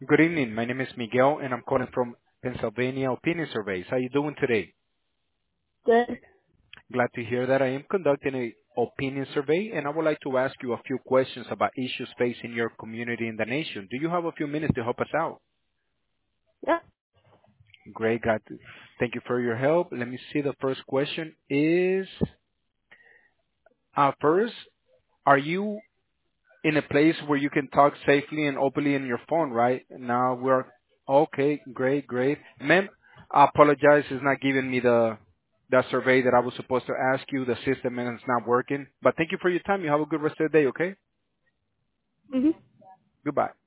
Good evening. My name is Miguel, and I'm calling from Pennsylvania Opinion Surveys. How you doing today? Good. Glad to hear that. I am conducting a opinion survey, and I would like to ask you a few questions about issues facing your community in the nation. Do you have a few minutes to help us out? Yeah. Great. Thank you for your help. Let me see. The first question is, first, are you in a place where you can talk safely and openly in your phone, right? Now we're okay, great. Ma'am, I apologize, it's not giving me the survey that I was supposed to ask you. The system and it's not working. But thank you for your time. You have a good rest of the day, okay? Mhm. Goodbye.